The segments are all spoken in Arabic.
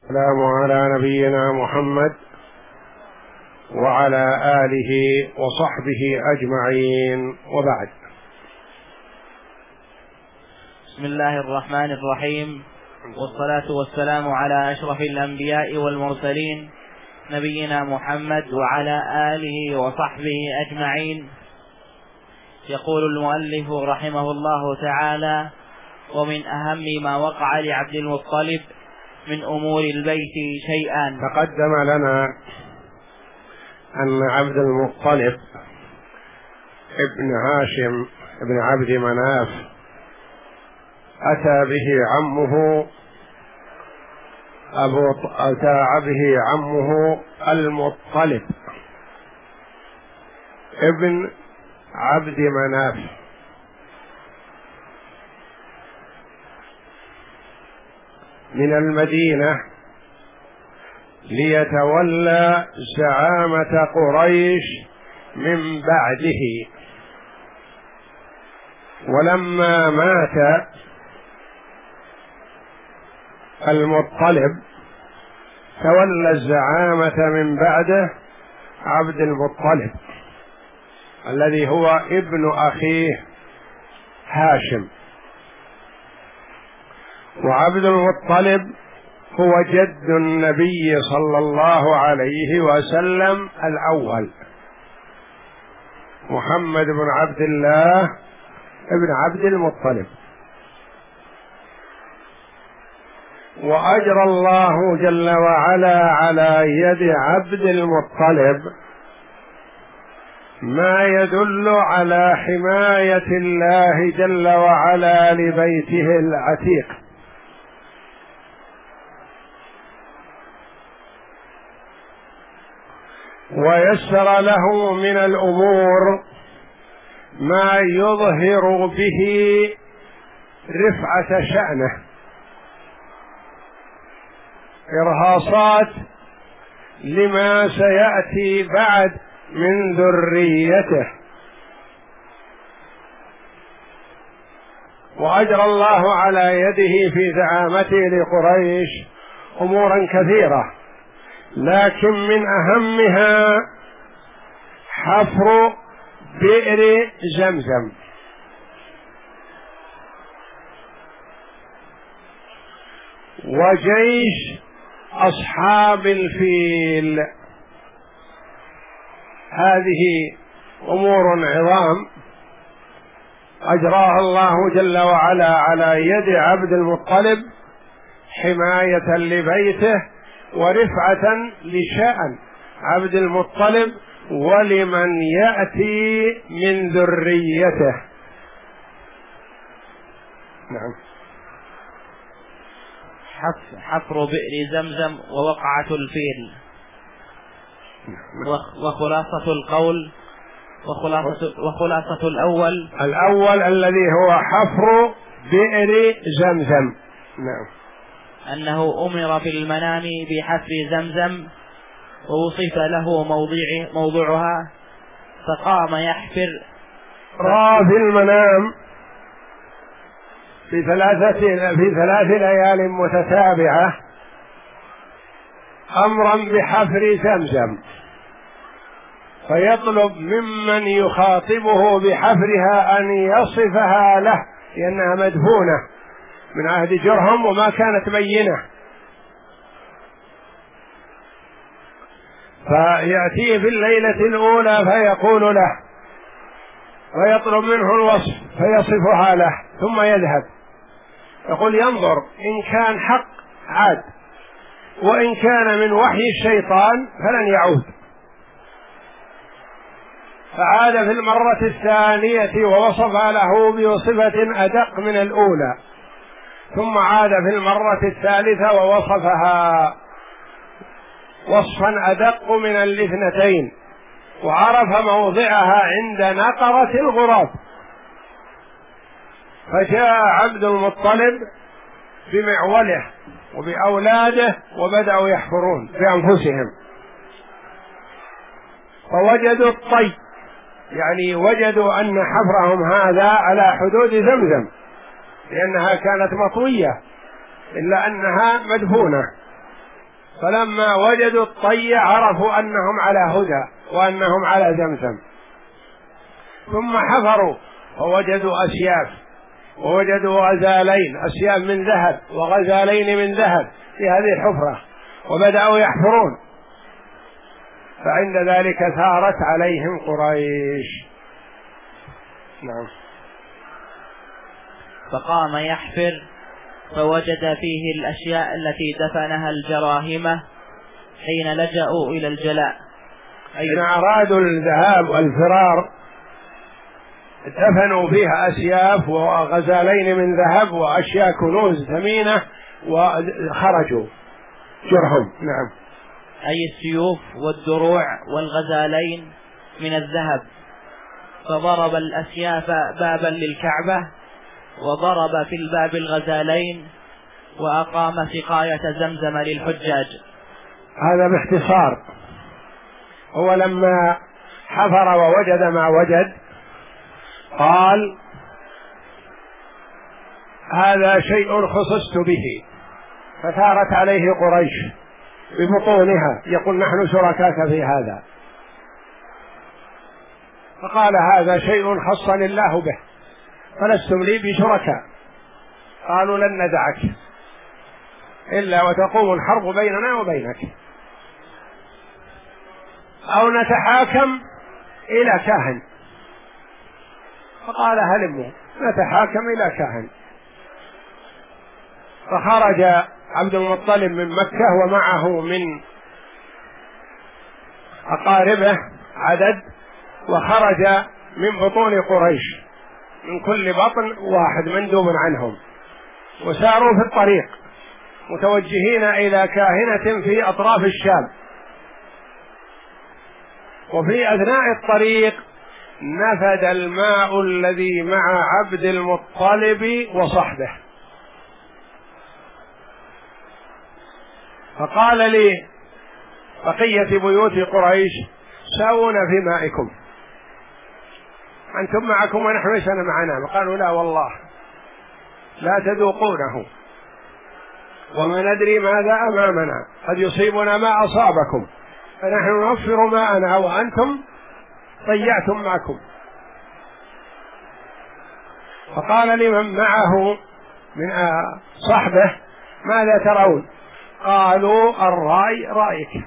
السلام على نبينا محمد وعلى آله وصحبه أجمعين، وبعد. بسم الله الرحمن الرحيم، والصلاة والسلام على أشرف الأنبياء والمرسلين نبينا محمد وعلى آله وصحبه أجمعين. يقول المؤلف رحمه الله تعالى: ومن أهم ما وقع لعبد المطلب من أمور البيت شيئان. تقدم لنا أن عبد المطلب ابن هاشم ابن عبد مناف أتى به عمه المطلب ابن عبد مناف من المدينة ليتولى زعامة قريش من بعده. ولما مات المطلب تولى الزعامة من بعده عبد المطلب الذي هو ابن أخيه هاشم. وعبد المطلب هو جد النبي صلى الله عليه وسلم الأول، محمد بن عبد الله ابن عبد المطلب. وأجرى الله جل وعلا على يد عبد المطلب ما يدل على حماية الله جل وعلا لبيته العتيق. ويسر له من الأمور ما يظهر به رفعة شأنه، إرهاصات لما سيأتي بعد من ذريته. وأجرى الله على يده في زعامته لقريش أمورا كثيرة، لكن من أهمها حفر بئر زمزم. وجيش أصحاب الفيل. هذه أمور عظام أجراها الله جل وعلا على يد عبد المطلب حماية لبيته ورفعة لشأن عبد المطلب ولمن يأتي من ذريته. نعم. حفر بئر زمزم ووقعة الفيل. وخلاصة القول وخلاصة الأول الذي هو حفر بئر زمزم. نعم. أنه أمر في المنام بحفر زمزم ووصف له موضعها فقام يحفر. رأى في المنام في ثلاث ليال متتابعة أمرا بحفر زمزم، فيطلب ممن يخاطبه بحفرها أن يصفها له، لأنها مدفونة من عهد جرهم وما كانت بينة. فيأتيه في الليلة الأولى فيقول له ويطلب منه الوصف فيصفها له، ثم يذهب يقول ينظر إن كان حق عاد، وإن كان من وحي الشيطان فلن يعود. فعاد في المرة الثانية ووصف له بصفة أدق من الأولى، ثم عاد في المرة الثالثة ووصفها وصفا أدق من الاثنتين، وعرف موضعها عند نقرة الغراب. فجاء عبد المطلب بمعوله وبأولاده وبدأوا يحفرون بأنفسهم، فوجدوا الطي، يعني وجدوا أن حفرهم هذا على حدود زمزم، لأنها كانت مطوية إلا أنها مدفونة. فلما وجدوا الطي عرفوا أنهم على هدى وأنهم على زمزم، ثم حفروا فوجدوا أسياف، ووجدوا غزالين، أسياف من ذهب وغزالين من ذهب في هذه الحفرة، وبدأوا يحفرون، فعند ذلك ثارت عليهم قريش. نعم. فقام يحفر فوجد فيه الأشياء التي دفنها الجراهمة حين لجأوا إلى الجلاء، حين أرادوا الذهاب والفرار دفنوا فيها أسياف وغزالين من ذهب وأشياء كنوز ثمينة وخرجوا جرهم. نعم. أي السيوف والدروع والغزالين من الذهب، فضرب الأسياف بابا للكعبة، وضرب في الباب الغزالين، وأقام سقاية زمزم للحجاج. هذا باختصار. هو لما حفر ووجد ما وجد قال هذا شيء خصصت به، فثارت عليه قريش ببطونها يقول نحن شركاك في هذا، فقال هذا شيء خصني الله به فلستم لي بشركاء. قالوا لن ندعك إلا وتقوم الحرب بيننا وبينك، أو نتحاكم إلى كاهن. فقال هلموا نتحاكم إلى كاهن. فخرج عبد المطلب من مكة ومعه من أقاربه عدد، وخرج من بطون قريش من كل بطن واحد مندوب عنهم، وساروا في الطريق متوجهين إلى كاهنة في أطراف الشام. وفي أثناء الطريق نفد الماء الذي مع عبد المطلب وصحبه، فقال لي بقية بيوت قريش ساونا في مائكم، أنتم معكم ونحن ليس معنا. قالوا لا والله لا تذوقونه وما ندري ماذا أمامنا، قد يصيبنا ما أصابكم، فنحن نوفر ماءنا وأنتم ضيعتم معكم. فقال لمن معه من صحبه ماذا ترون؟ قالوا الرأي رأيك.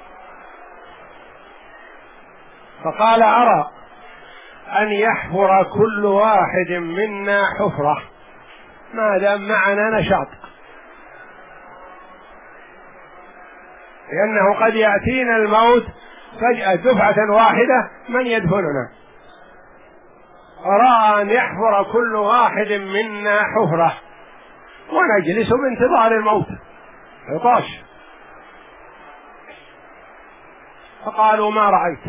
فقال أرى أن يحفر كل واحد منا حفرة ما دام معنا نشاط، لأنه قد يأتينا الموت فجأة دفعة واحدة من يدفننا. أرى أن يحفر كل واحد منا حفرة ونجلس بانتظار الموت عطاش. فقالوا ما رأيت؟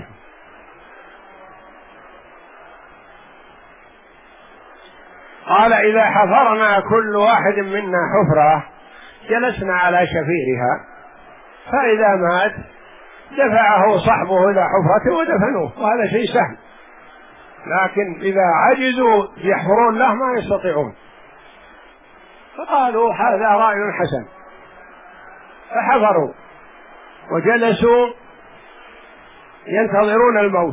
قال إذا حفرنا كل واحد منا حفرة جلسنا على شفيرها، فإذا مات دفعه صحبه إلى حفرته ودفنوه، وهذا شيء سهل. لكن إذا عجزوا يحفرون له ما يستطيعون. فقالوا هذا رأي حسن، فحفروا وجلسوا ينتظرون الموت.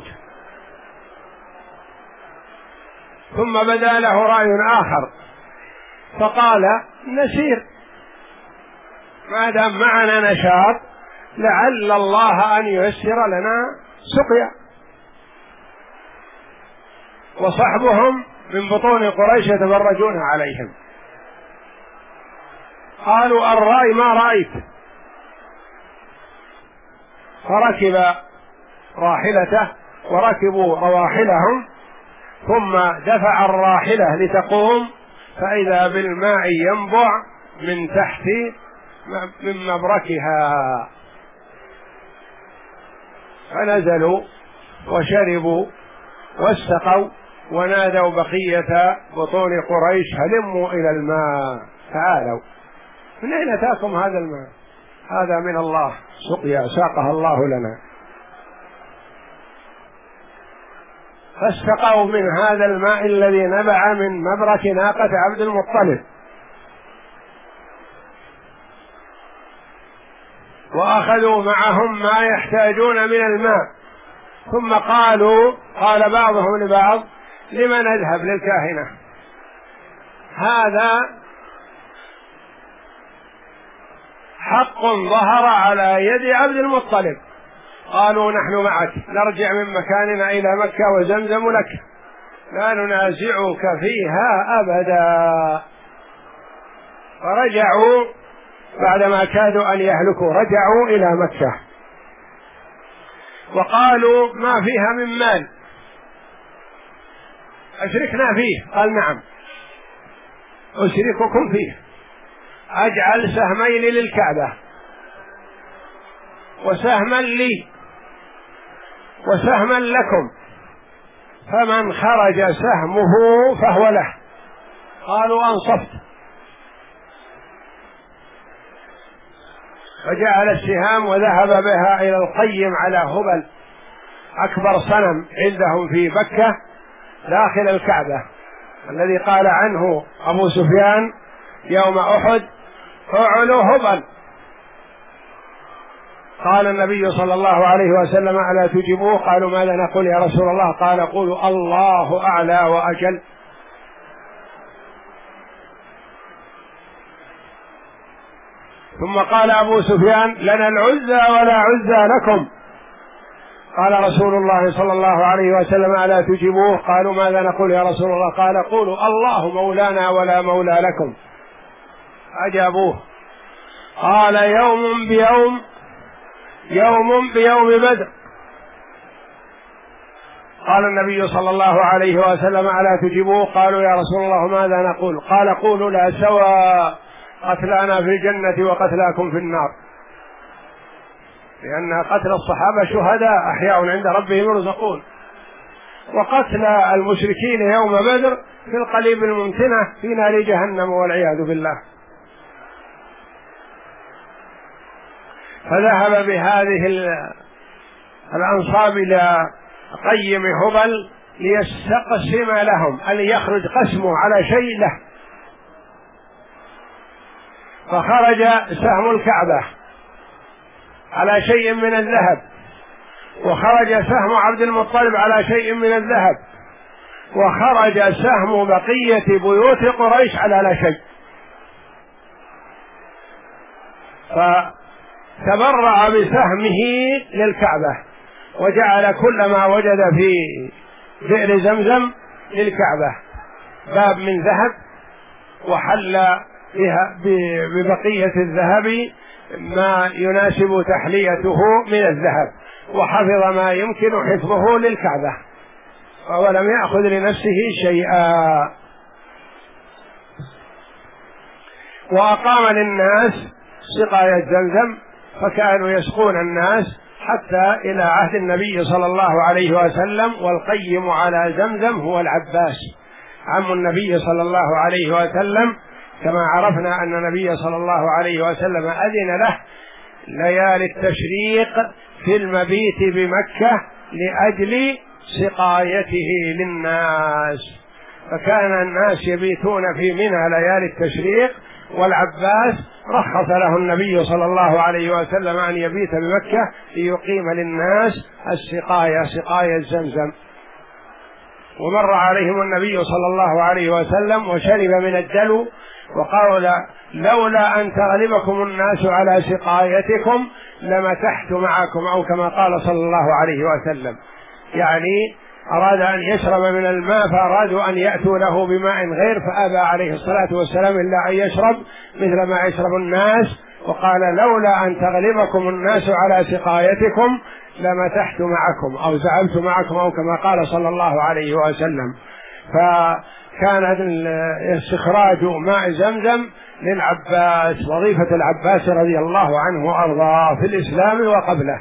ثم بدا له رأي آخر، فقال نسير ما دام معنا نشاط لعل الله أن ييسر لنا سقيا. وصحبهم من بطون قريش يتفرجون عليهم. قالوا الرأي ما رأيت. فركب راحلته وركبوا رواحلهم، ثم دفع الراحلة لتقوم، فإذا بالماء ينبع من تحت من مبركها، فنزلوا وشربوا واستقوا ونادوا بقية بطون قريش هلموا إلى الماء، تعالوا. من أين أتاكم هذا الماء؟ هذا من الله، سقيا ساقها الله لنا. فاستقوا من هذا الماء الذي نبع من مبرك ناقة عبد المطلب. وأخذوا معهم ما يحتاجون من الماء، ثم قال بعضهم لبعض: لما نذهب للكاهنة؟ هذا حق ظهر على يد عبد المطلب. قالوا: نحن معك، نرجع من مكاننا إلى مكة وزمزم لك، لا ننازعك فيها أبدا. فرجعوا بعدما كادوا أن يهلكوا، رجعوا إلى مكة وقالوا: ما فيها من مال أشركنا فيه؟ قال: نعم، أشرككم فيه، أجعل سهمين للكعبة وسهما لي وسهما لكم، فمن خرج سهمه فهو له. قالوا: أنصفت. فجعل السهام وذهب بها إلى القيم على هبل، أكبر صنم عندهم في مكة داخل الكعبة، الذي قال عنه أبو سفيان يوم أحد: اعلوا هبل. قال النبي صلى الله عليه وسلم: ألا تجيبوه؟ قالوا: ماذا نقول يا رسول الله؟ قال: قولوا: الله أعلى وأجل. ثم قال أبو سفيان: لنا العزى ولا عزى لكم. قال رسول الله صلى الله عليه وسلم: ألا تجيبوه؟ قالوا: ماذا نقول يا رسول الله؟ قال: قولوا: الله مولانا ولا مولى لكم. أجابوه. قال: يوم بيوم بدر. قال النبي صلى الله عليه وسلم: ألا تجيبوه؟ قالوا: يا رسول الله ماذا نقول؟ قال: قولوا: لا سواء، قتلانا في الجنة وقتلاكم في النار، لأن قتل الصحابة شهداء أحياء عند ربهم يرزقون، وقتل المشركين يوم بدر في القليب الممتنة في نار جهنم والعياذ بالله. فذهب بهذه الأنصاب إلى قيم هبل ليستقسم لهم، أن يخرج قسمه على شيء له. فخرج سهم الكعبة على شيء من الذهب، وخرج سهم عبد المطلب على شيء من الذهب، وخرج سهم بقية بيوت قريش على لا شيء. فتبرع بسهمه للكعبة، وجعل كل ما وجد في بئر زمزم للكعبة، باب من ذهب، وحل ببقية الذهب ما يناسب تحليته من الذهب، وحفظ ما يمكن حفظه للكعبة، ولم يأخذ لنفسه شيئا. وأقام للناس سقاية زمزم، فكانوا يسقون الناس حتى إلى عهد النبي صلى الله عليه وسلم. والقيم على زمزم هو العباس عم النبي صلى الله عليه وسلم، كما عرفنا أن النبي صلى الله عليه وسلم أذن له ليالي التشريق في المبيت بمكة لأجل سقايته للناس، فكان الناس يبيتون في منى ليالي التشريق، والعباس رخص له النبي صلى الله عليه وسلم أن يبيت بمكة ليقيم للناس السقاية، سقاية زمزم. ومر عليهم النبي صلى الله عليه وسلم وشرب من الدلو، وقال: لولا أن تغلبكم الناس على سقايتكم لمسحت معكم، أو كما قال صلى الله عليه وسلم، يعني أراد أن يشرب من الماء، فأرادوا أن يأتوا له بماء غير، فأبى عليه الصلاة والسلام إلا أن يشرب مثل ما يشرب الناس، وقال: لولا أن تغلبكم الناس على سقايتكم لمسحت معكم أو زعمت معكم، أو كما قال صلى الله عليه وسلم. فكان استخراج ماء زمزم للعباس، وظيفة العباس رضي الله عنه وأرضاه في الإسلام وقبله.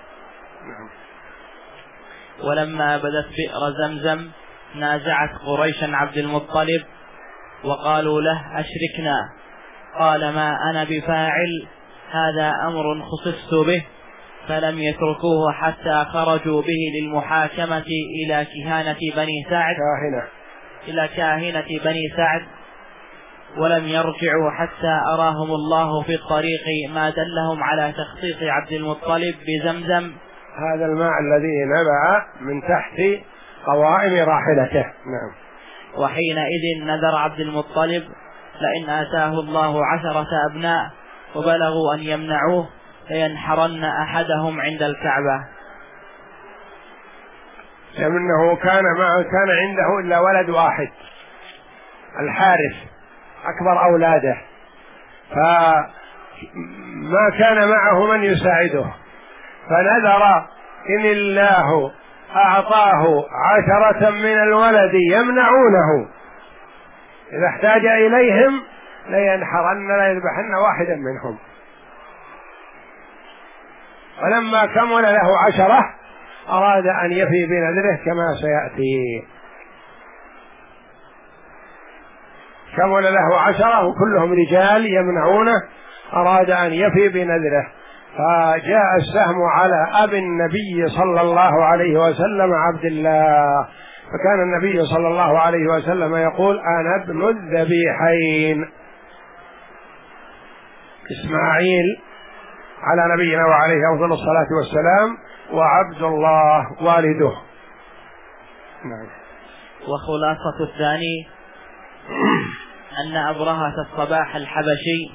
ولما بدت بئر زمزم نازعت قريشا عبد المطلب وقالوا له: أشركنا. قال: ما أنا بفاعل، هذا أمر خصصت به. فلم يتركوه حتى خرجوا به للمحاكمة إلى كهانة بني سعد ولم يرجعوا حتى أراهم الله في الطريق ما دلهم على تخصيص عبد المطلب بزمزم. هذا الماء الذي نبع من تحت قوائم راحلته. نعم. وحينئذ نذر عبد المطلب لئن آتاه الله 10 أبناء وبلغوا أن يمنعوه لينحرن أحدهم عند الكعبة، لأنه كان عنده إلا ولد واحد الحارث أكبر أولاده، فما كان معه من يساعده، فنذر إن الله أعطاه 10 من الولد يمنعونه إذا احتاج إليهم لينحرن ليذبحن واحدا منهم. ولما كمل له 10 أراد أن يفي بنذره كما سيأتي. كمل له 10 وكلهم رجال يمنعونه، أراد أن يفي بنذره، فجاء السهم على أبي النبي صلى الله عليه وسلم عبد الله، فكان النبي صلى الله عليه وسلم يقول أنا ابن الذبيحين إسماعيل على نبينا وعليه أفضل الصلاة والسلام وعبد الله والده. نعم. وخلاصة الثاني أن أبرهة الصباح الحبشي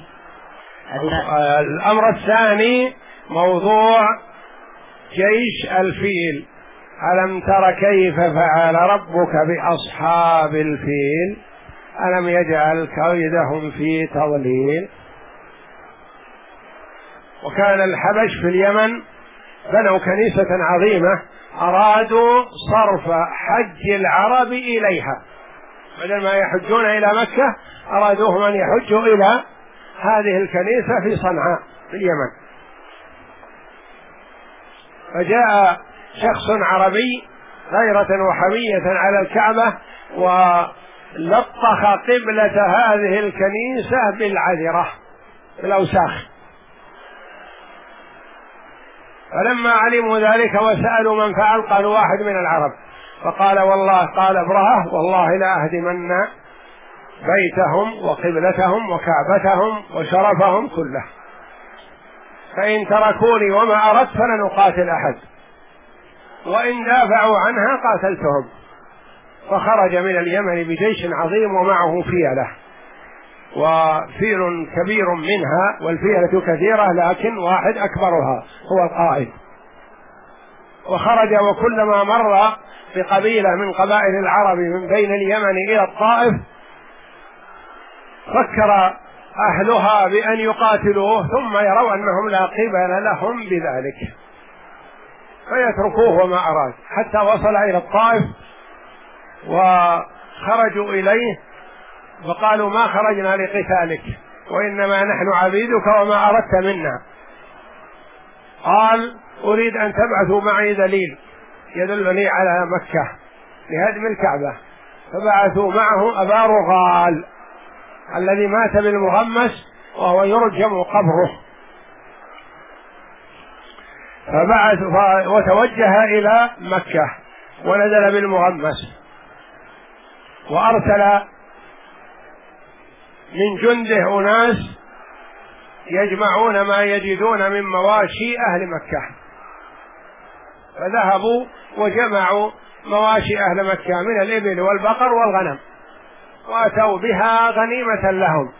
الأمر الثاني موضوع جيش الفيل. ألم تر كيف فعل ربك بأصحاب الفيل ألم يجعل كيدهم في تضليل. وكان الحبش في اليمن بنوا كنيسة عظيمة، أرادوا صرف حج العرب إليها، بدل ما يحجون إلى مكة أرادوهم أن يحجوا إلى هذه الكنيسة في صنعاء في اليمن. فجاء شخص عربي غيرة وحمية على الكعبة ولطخ قبلة هذه الكنيسة بالعذرة بالأوساخ، فلما علموا ذلك وسألوا من فعل قالوا واحد من العرب، فقال والله قال أبرهة والله لا أهدمن بيتهم وقبلتهم وكعبتهم وشرفهم كله، فإن تركوني وما أردت فلن أقاتل أحد، وإن دافعوا عنها قاتلتهم. فخرج من اليمن بجيش عظيم ومعه فيلة، وفيل كبير منها والفيلة كثيرة لكن واحد أكبرها هو القائد. وخرج وكلما مر بقبيلة من قبائل العرب من بين اليمن إلى الطائف فكر أهلها بأن يقاتلوه ثم يروا أنهم لا قبل لهم بذلك فيتركوه وما أراد، حتى وصل إلى الطائف وخرجوا إليه فقالوا ما خرجنا لقتالك وإنما نحن عبيدك وما أردت منا. قال أريد أن تبعثوا معي دليل يدلني على مكة لهدم الكعبة، فبعثوا معه أبا رغال الذي مات بالمغمس وهو يرجم قبره، فبعث وتوجه إلى مكة ونزل بالمغمس، وأرسل من جنده أناس يجمعون ما يجدون من مواشي أهل مكة، فذهبوا وجمعوا مواشي أهل مكة من الإبل والبقر والغنم وأتوا بها غنيمة لهم،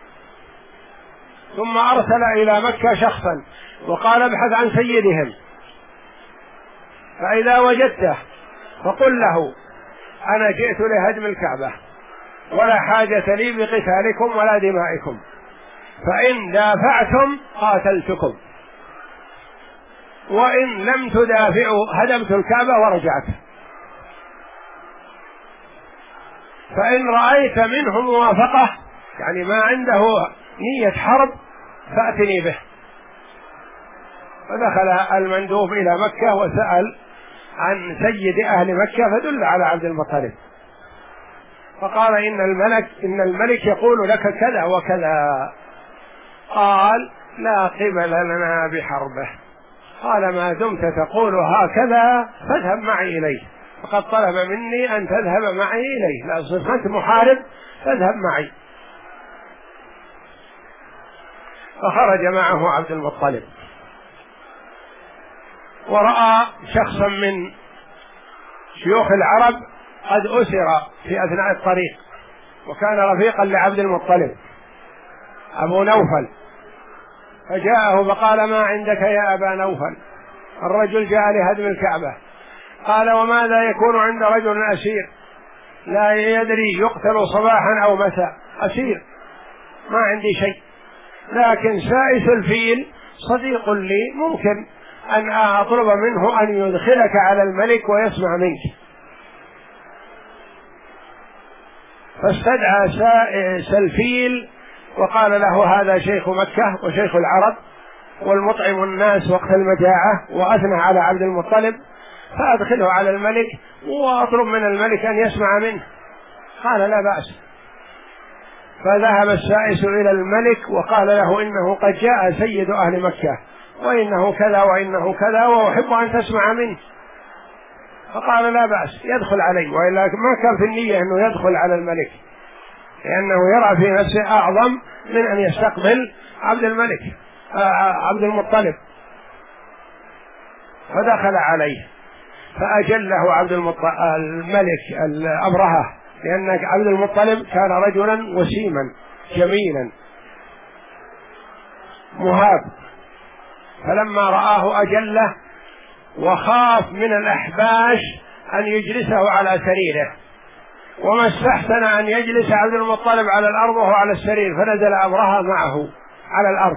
ثم أرسل إلى مكة شخصا وقال ابحث عن سيدهم، فإذا وجدته فقل له أنا جئت لهدم الكعبة ولا حاجة لي بقتالكم ولا دمائكم، فإن دافعتم قاتلتكم وإن لم تدافعوا هدمت الكعبة ورجعت، فإن رأيت منه موافقة يعني ما عنده نية حرب فأتني به. فدخل المندوب إلى مكة وسأل عن سيد أهل مكة فدل على عبد المطلب، فقال إن الملك يقول لك كذا وكذا. قال لا قبل لنا بحربه. قال ما دمت تقول هكذا فاذهب معي إليه، فقد طلب مني أن تذهب معي إليه، لا صرت محارب فاذهب معي. فخرج معه عبد المطلب، ورأى شخصا من شيوخ العرب قد أسر في أثناء الطريق، وكان رفيقا لعبد المطلب أبو نوفل، فجاءه فقال: ما عندك يا أبا نوفل؟ الرجل جاء لهدم الكعبة. قال: وماذا يكون عند رجل أسير لا يدري يقتل صباحا أو مساء؟ أسير، ما عندي شيء، لكن سائس الفيل صديق لي، ممكن أن أطلب منه أن يدخلك على الملك ويسمع منك. فاستدعى سائس الفيل وقال له: هذا شيخ مكة وشيخ العرب والمطعم الناس وقت المجاعة، وأثنى على عبد المطلب، فأدخله على الملك وأطلب من الملك أن يسمع منه. قال: لا بأس. فذهب السائس إلى الملك وقال له: إنه قد جاء سيد أهل مكة، وإنه كذا وإنه كذا، وأحب أن تسمع منه. فقال: لا بأس، يدخل علي. وإلا ما كان في النية أنه يدخل على الملك، لأنه يرى في نفسه أعظم من أن يستقبل عبد المطلب. فدخل عليه فأجله الملك أبرهة، لأن عبد المطلب كان رجلا وسيما جميلا مهاب، فلما رآه أجله وخاف من الأحباش أن يجلسه على سريره، وما استحسن أن يجلس عبد المطلب على الأرض وهو على السرير، فنزل أبرهة معه على الأرض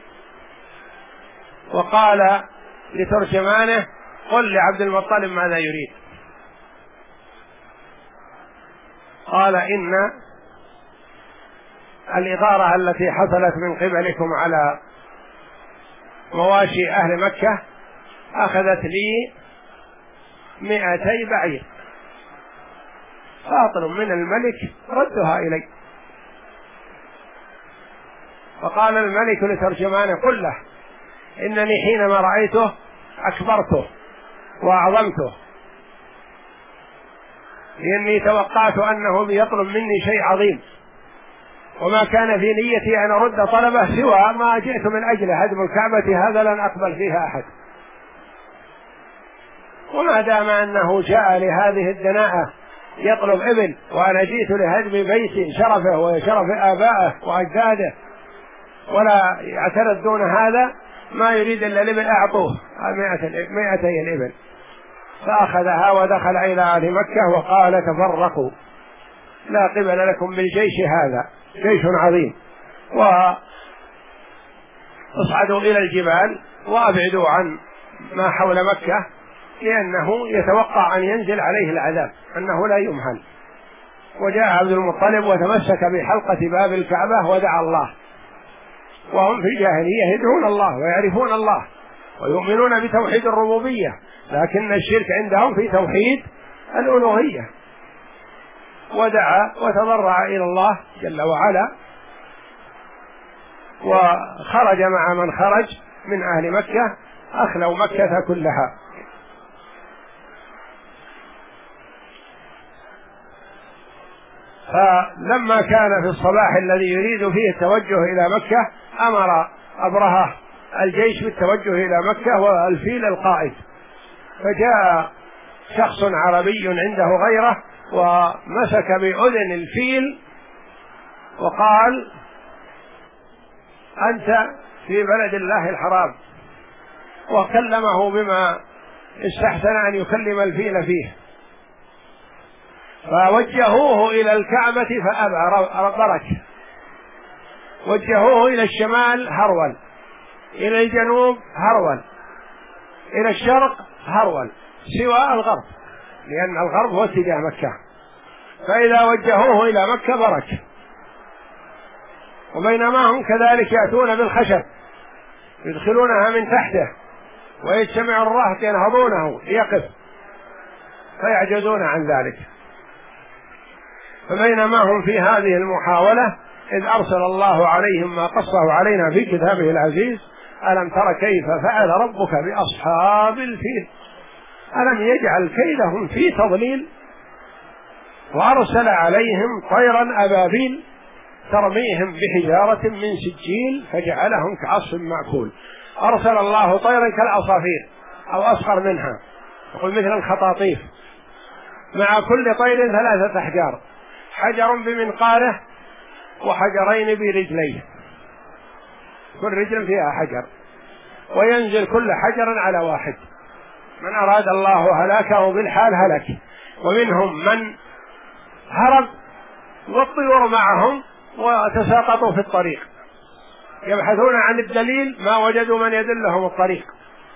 وقال لترجمانه: قل لعبد المطلب ماذا يريد. قال: إن الإغارة التي حصلت من قبلكم على مواشي أهل مكة أخذت لي 200 بعير، فاطلب من الملك ردها إلي. فقال الملك لترجمانه: قل له إنني حينما رأيته أكبرته وأعظمته، لأني توقعت أنه يطلب مني شيء عظيم، وما كان في نيتي أن أرد طلبه سوى ما جئت من أجله، هدم الكعبة هذا لن أقبل فيها أحد. وما دام أنه جاء لهذه الدناءة يطلب إبل، وأنا جئت لهدم بيت شرفه وشرف آبائه وأجداده ولا يعترض دون هذا، ما يريد إلا الإبل أعطوه 200 الإبل. فأخذها ودخل إلى أهل مكة وقال: تفرقوا، لا قبل لكم بالجيش هذا، جيش عظيم، واصعدوا إلى الجبال وأبعدوا عن ما حول مكة، لأنه يتوقع أن ينزل عليه العذاب، أنه لا يمهل. وجاء عبد المطلب وتمسك بحلقة باب الكعبة ودعا الله، وهم في الجاهلية يدعون الله ويعرفون الله ويؤمنون بتوحيد الربوبية، لكن الشرك عندهم في توحيد الألوهية. ودعا وتضرع إلى الله جل وعلا، وخرج مع من خرج من أهل مكة، أخلوا مكة كلها. فلما كان في الصباح الذي يريد فيه التوجه إلى مكة، أمر أبرهة الجيش بالتوجه إلى مكة والفيل القائد، فجاء شخص عربي عنده غيره ومسك بأذن الفيل وقال: أنت في بلد الله الحرام، وكلمه بما استحسن أن يكلم الفيل فيه، فوجهوه إلى الكعبة فأبى برك، وجهوه إلى الشمال هرول، إلى الجنوب هرول، إلى الشرق هرول، سوى الغرب، لأن الغرب هو اتجاه مكة، فإذا وجهوه إلى مكة برك. وبينما هم كذلك يأتون بالخشب يدخلونها من تحته، ويجتمع الرهط ينهضونه ليقف فيعجزون عن ذلك. فبينما هم في هذه المحاولة إذ أرسل الله عليهم ما قصه علينا في كتابه العزيز: ألم تر كيف فعل ربك بأصحاب الفيل ألم يجعل كيدهم في تضليل وأرسل عليهم طيرا أبابيل ترميهم بحجارة من سجيل فجعلهم كعصف مأكول. أرسل الله طيرا كالعصافير أو أصغر منها، يقول مثل الخطاطيف، مع كل طير 3 أحجار، حجر بمنقاره وحجرين برجليه، كل رجل فيها حجر، وينزل كل حجر على واحد. من أراد الله هلاكه بالحال هلك، ومنهم من هرب والطيور معهم وتساقطوا في الطريق يبحثون عن الدليل، ما وجدوا من يدلهم الطريق،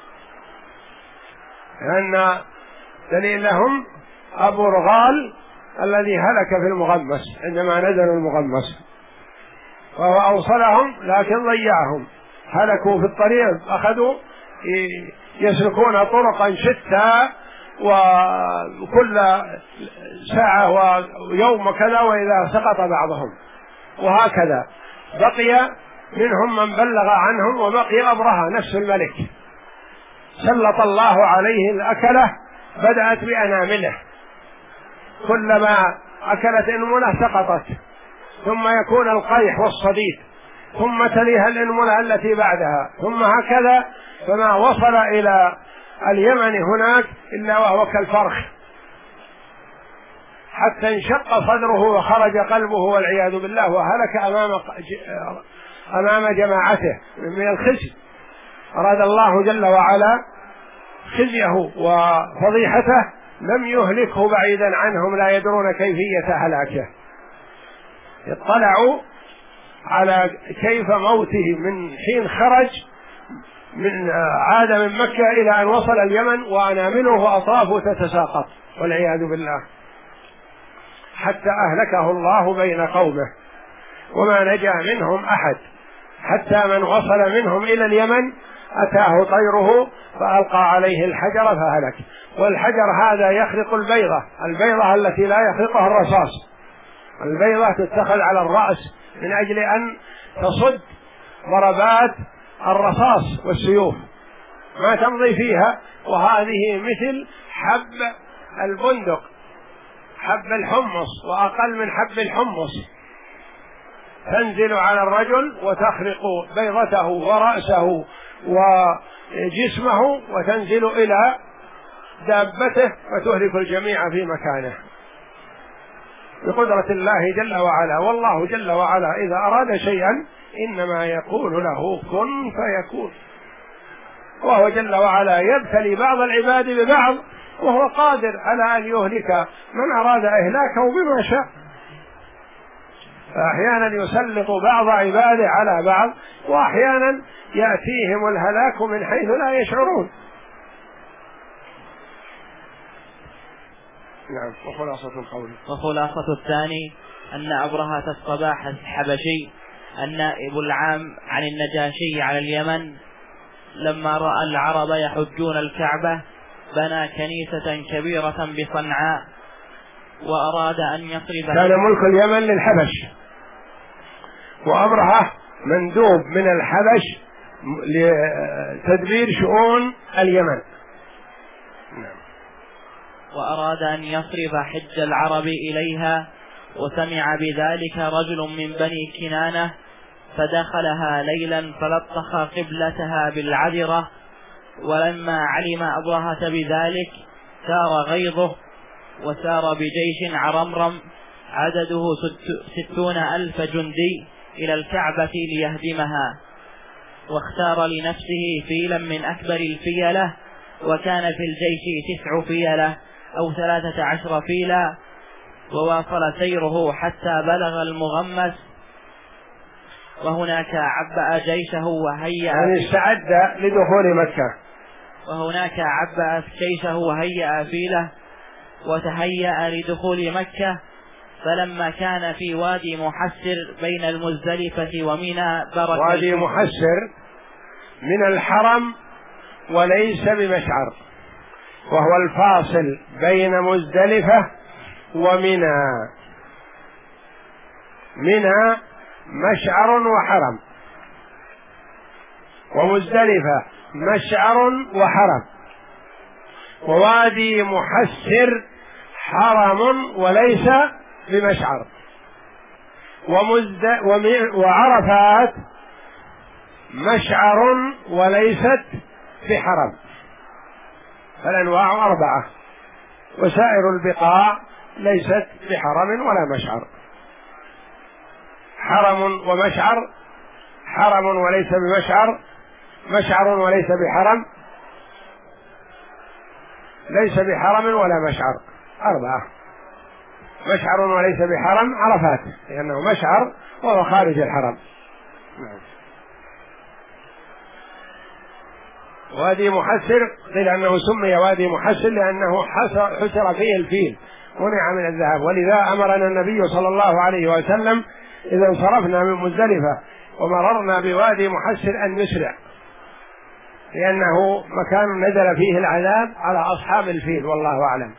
لأن دليلهم أبو رغال الذي هلك في المغمس عندما نزلوا المغمس، وهو أوصلهم لكن ضيعهم، هلكوا في الطريق، أخذوا يسلكون طرقا شتى وكل ساعة ويوم كذا وإذا سقط بعضهم، وهكذا بقي منهم من بلغ عنهم، وبقي أبرهة نفس الملك سلط الله عليه الأكلة، بدأت بأنامله، كلما أكلت أنملة سقطت، ثم يكون القيح والصديد، ثم تليها الأنملة التي بعدها، ثم هكذا، فما وصل إلى اليمن هناك إلا وهو كالفرخ، حتى انشق صدره وخرج قلبه والعياذ بالله، وهلك أمام جماعته من الخزي. أراد الله جل وعلا خزيه وفضيحته، لم يهلكه بعيدا عنهم لا يدرون كيفية هلاكه. اطلعوا على كيف موته من حين خرج عاد من مكة إلى أن وصل اليمن وأنامله وأطرافه تتساقط والعياذ بالله، حتى أهلكه الله بين قومه، وما نجا منهم أحد، حتى من وصل منهم إلى اليمن أتاه طيره فألقى عليه الحجر فهلك. والحجر هذا يخرق البيضة التي لا يخرقها الرصاص، البيضة تتخذ على الرأس من أجل أن تصد ضربات الرصاص والسيوف، ما تمضي فيها، وهذه مثل حب البندق، حب الحمص وأقل من حب الحمص، تنزل على الرجل وتخرق بيضته ورأسه وجسمه، وتنزل إلى دابته وتهلك الجميع في مكانه بقدرة الله جل وعلا. والله جل وعلا إذا أراد شيئا إنما يقول له كن فيكون، وهو جل وعلا يبتلي بعض العباد ببعض، وهو قادر على أن يهلك من أراد إهلاكه بما شاء، فأحيانا يسلط بعض عباده على بعض، وأحيانا يأتيهم الهلاك من حيث لا يشعرون. نعم. وخلاصة الثاني أن أبرهة الصباح الحبشي النائب العام عن النجاشي على اليمن لما رأى العرب يحجون الكعبة بنى كنيسة كبيرة بصنعاء، وأراد أن يصرف. كان ملك اليمن للحبش، وأبرهة مندوب من الحبش لتدبير شؤون اليمن. وأراد أن يصرف حج العرب إليها، وسمع بذلك رجل من بني كنانة فدخلها ليلا فلطخ قبلتها بالعذرة، ولما علم أبرهة بذلك سار غيظه، وسار بجيش عرمرم عدده 60,000 جندي إلى الكعبة ليهدمها، واختار لنفسه فيلا من أكبر الفيلة، وكان في الجيش 9 فيلة أو 13 فيلا، وواصل سيره حتى بلغ المغمس، وهناك عبأ جيشه وهيأ، يعني استعد لدخول مكة، وهناك عبأ جيشه وهيأ فيله وتهيأ لدخول مكة. فلما كان في وادي محسر بين المزدلفة ومنى برك. وادي محسر من الحرم وليس بمشعر، وهو الفاصل بين مزدلفة ومنى. منى مشعر وحرم، ومزدلفة مشعر وحرم، ووادي محسر حرم وليس بمشعر. وعرفات مشعر وليست بحرم، فالأنواع 4، وسائر البقاع ليست بحرم ولا مشعر. حرم ومشعر، حرم وليس بمشعر، مشعر وليس بحرم، ليس بحرم ولا مشعر، 4. مشعر وليس بحرم عرفات، لأنه مشعر وهو خارج الحرم. وادي محسر قيل أنه سمي وادي محسر لأنه حسر فيه الفيل، منع من الذهاب، ولذا أمرنا النبي صلى الله عليه وسلم إذا انصرفنا من مزدلفة ومررنا بوادي محسر أن نسرع، لأنه مكان نزل فيه العذاب على أصحاب الفيل، والله أعلم.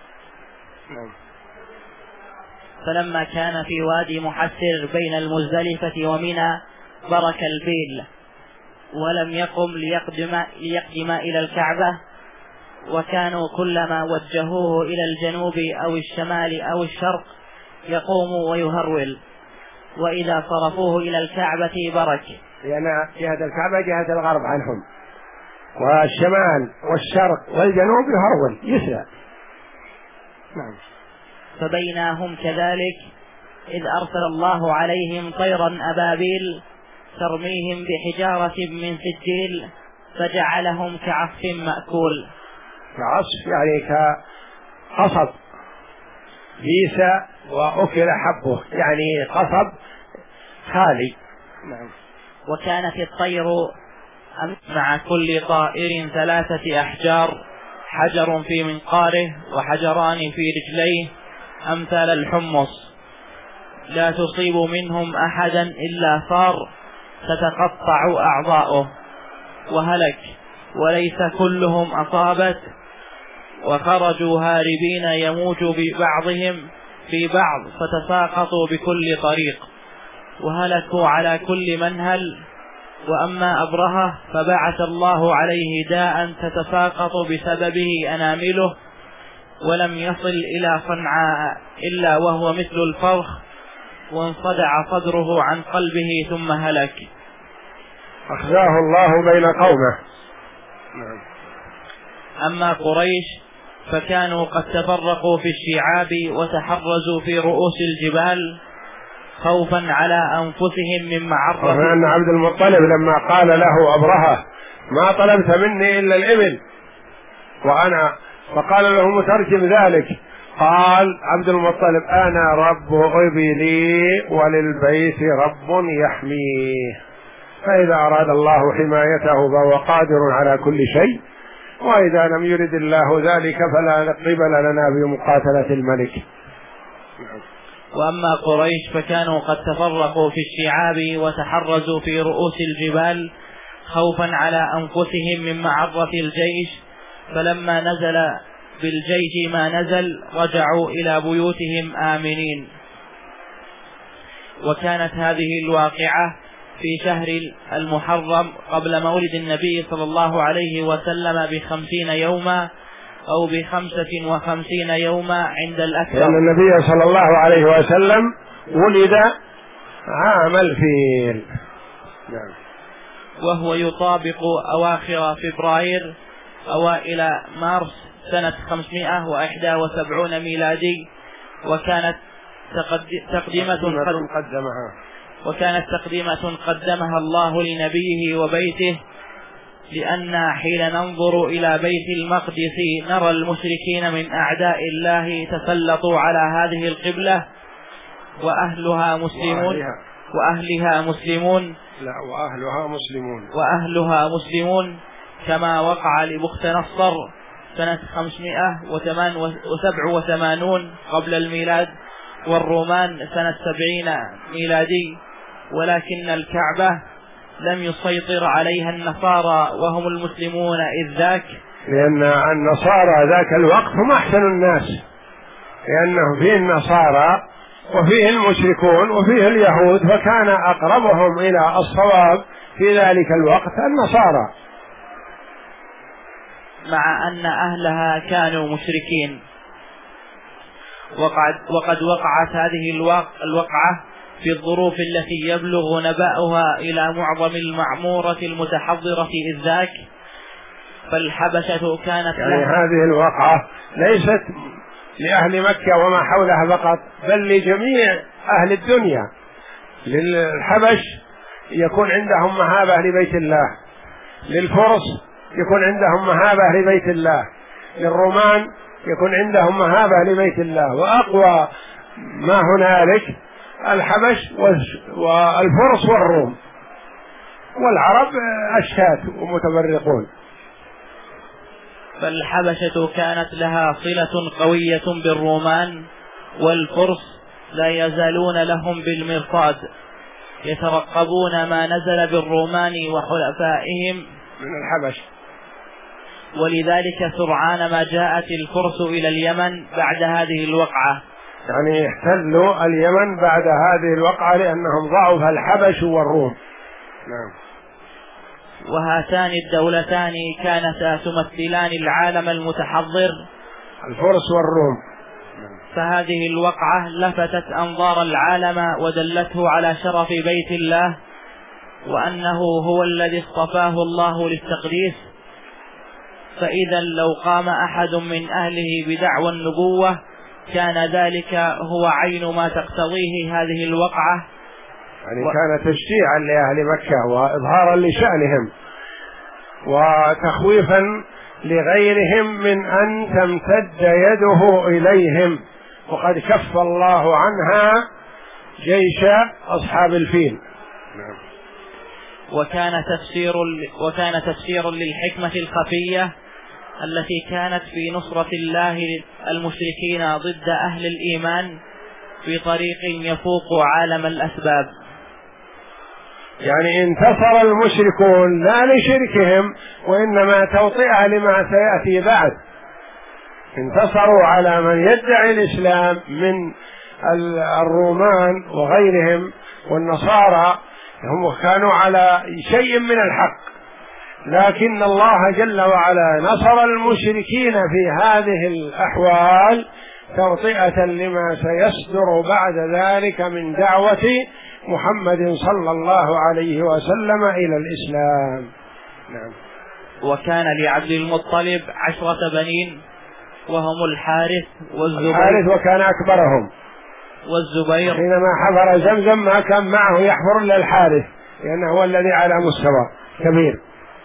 فلما كان في وادي محسر بين المزدلفة ومنى برك الفيل، ولم يقم ليقدم إلى الكعبة، وكانوا كلما وجهوه إلى الجنوب أو الشمال أو الشرق يقوم ويهرول، وإذا صرفوه إلى الكعبة برك، لأن جهة الكعبة جهة الغرب عنهم، والشمال والشرق والجنوب يهرول يسرع. نعم. فبينهم كذلك إذ أرسل الله عليهم طيرا أبابيل ترميهم بحجارة من سجيل فجعلهم كعصف مأكول. كعصف يعني كقصب بيس وأكل حبه، يعني قصب خالي. نعم. وكانت الطير مع كل طائر 3 أحجار، حجر في منقاره وحجران في رجليه أمثال الحمص، لا تصيب منهم أحدا إلا صار تتقطع أعضاؤه وهلك، وليس كلهم أصابت، وخرجوا هاربين يموج ببعضهم في بعض فتساقطوا بكل طريق وهلكوا على كل منهل. وأما أبرهة فبعث الله عليه داء تتساقط بسببه أنامله، ولم يصل إلى صنعاء إلا وهو مثل الفرخ، وانصدع صدره عن قلبه ثم هلك. أخزاه الله بين قومه. أما قريش فكانوا قد تفرقوا في الشعاب وتحرزوا في رؤوس الجبال خوفا على أنفسهم من معرة. أن عبد المطلب لما قال له أبرهة ما طلبت مني إلا الإبل وأنا، فقال له مترجم ذلك، قال عبد المطلب أنا رب إبلي وللبيت رب يحميه، فإذا أراد الله حمايته فهو قادر على كل شيء، وإذا لم يرد الله ذلك فلا قبل لنا بمقاتلة الملك. وأما قريش فكانوا قد تفرقوا في الشعاب وتحرزوا في رؤوس الجبال خوفا على أنفسهم من معرة الجيش، فلما نزل بالجيش ما نزل رجعوا إلى بيوتهم آمنين. وكانت هذه الواقعة في شهر المحرم قبل مولد النبي صلى الله عليه وسلم ب50 يوما أو ب55 يوما عند الأكثر، لأن النبي صلى الله عليه وسلم ولد عام الفيل. نعم. وهو يطابق أواخر فبراير أوائل مارس سنة 571 ميلادي. وكانت تقديمة قدمها الله لنبيه وبيته، لأن حين ننظر إلى بيت المقدس نرى المشركين من أعداء الله تسلطوا على هذه القبلة وأهلها مسلمون كما وقع لبخت نصر سنة 587 قبل الميلاد، والرومان سنة 70 ميلادي، ولكن الكعبة لم يسيطر عليها النصارى وهم المسلمون إذ ذاك، لأن النصارى ذاك الوقت هم أحسن الناس، لأنه فيه النصارى وفيه المشركون وفيه اليهود، فكان أقربهم إلى الصواب في ذلك الوقت النصارى، مع أن أهلها كانوا مشركين. وقد وقعت هذه الوقعة في الظروف التي يبلغ نبأها إلى معظم المعمورة المتحضرة إذ ذاك. فالحبشة كانت يعني هذه الوقعة ليست لأهل مكة وما حولها فقط، بل لجميع أهل الدنيا. للحبش يكون عندهم مهابة لبيت الله، للفرس يكون عندهم مهابة لبيت الله، للرومان يكون عندهم مهابة لبيت الله. وأقوى ما هنالك الحبش والفرس والروم، والعرب أشتات ومتفرقون. فالحبشة كانت لها صلة قوية بالرومان، والفرس لا يزالون لهم بالمرصاد يترقبون ما نزل بالرومان وحلفائهم من الحبش. ولذلك سرعان ما جاءت الفرس إلى اليمن بعد هذه الوقعة، يعني احتلوا اليمن بعد هذه الوقعة لأنهم ضعف الحبش والروم. نعم. وهاتان الدولتان كانتا تمثلان العالم المتحضر، الفرس والروم. فهذه الوقعة لفتت أنظار العالم ودلته على شرف بيت الله، وأنه هو الذي اصطفاه الله للتقديس. فإذا لو قام أحد من أهله بدعوى النبوة كان ذلك هو عين ما تقتضيه هذه الوقعة، يعني كان تشجيعا لأهل مكة وإظهارا لشأنهم وتخويفا لغيرهم من أن تمتد يده إليهم، وقد كف الله عنها جيش أصحاب الفيل. نعم. وكان تفسير للحكمة الخفية التي كانت في نصرة الله المشركين ضد أهل الإيمان بطريق يفوق عالم الأسباب. يعني انتصر المشركون لا لشركهم وإنما توطئة لما سيأتي بعد. انتصروا على من يدعي الإسلام من الرومان وغيرهم والنصارى، هم كانوا على شيء من الحق، لكن الله جل وعلا نصر المشركين في هذه الأحوال توطئة لما سيصدر بعد ذلك من دعوة محمد صلى الله عليه وسلم إلى الإسلام. نعم. وكان لعبد المطلب 10 بنين، وهم الحارث والزبير. الحارث وكان أكبرهم، والزبير حينما حفر زمزم ما كان معه يحفر إلا الحارث لأنه هو الذي على مستوى كبير،